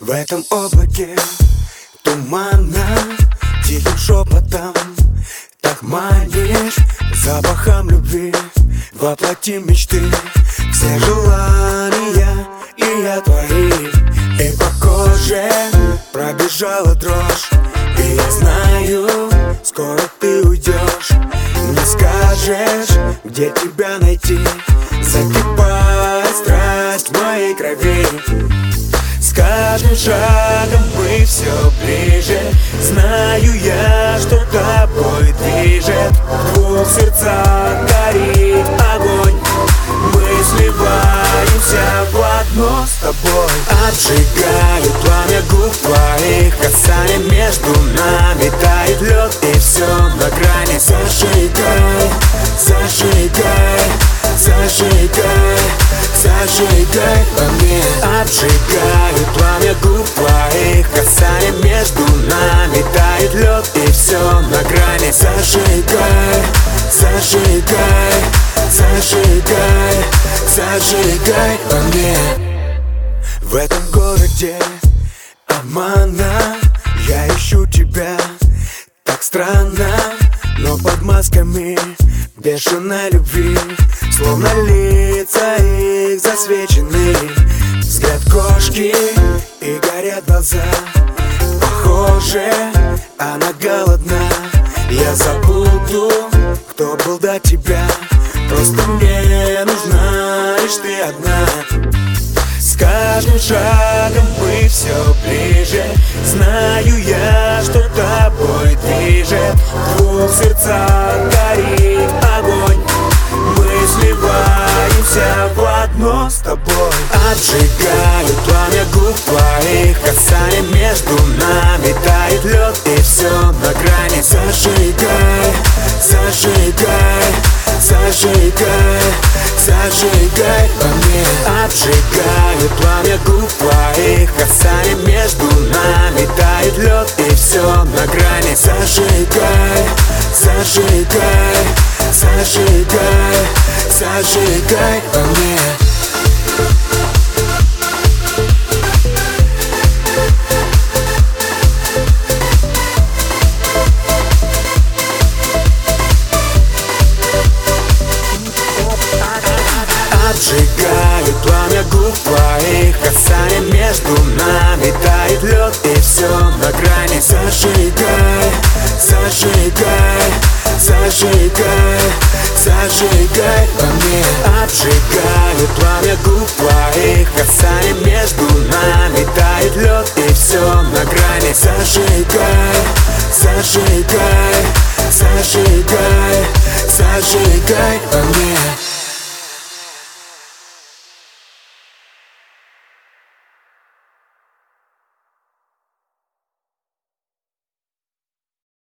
В этом облаке тумана, тихим шепотом так манишь, запахом любви воплотим мечты. Все желания и я твои, и по коже пробежала дрожь. И я знаю, скоро ты уйдешь, не скажешь, где тебя найти. Закипает страсть в моей крови, с каждым шагом мы все ближе. Знаю я, что тобой движет, в двух сердцах горит огонь. Мы сливаемся в одно с тобой. Обжигаю пламя губ твоих, касание между нами тает лед, и все на грани. Зажигай, зажигай, зажигай, зажигай во мне. Обжигаю пламя губ твоих, касание между нами тает лед, и все на грани. Зажигай, зажигай, зажигай, зажигай во мне. В этом городе обмана я ищу тебя, так странно, но под масками бешеной любви, словно лица их засвечены. Взгляд кошки и горят глаза, похоже, она голодна. Я забуду, кто был до тебя, просто мне нужна лишь ты одна. С каждым шагом мы все ближе. Знаю я, что тобой движет, в двух сердцах горит огонь. Мы сливаемся в одно с тобой. Обжигаю пламя губ твоих, касание между нами тает лед, и все на грани. Зажигай, зажигай, зажигай, зажигай во мне. Обжигаю пламя губ твоих, касание между нами тает лед, и все на грани. Зажигай, зажигай, зажигай, зажигай во мне. Обжигаю пламя губ твоих, касание между нами тает лед, и все на грани. Зажигай, зажигай, зажигай, зажигай во мне. Обжигаю пламя губ твоих, касание между нами тает лед, и все на грани. Зажигай, зажигай,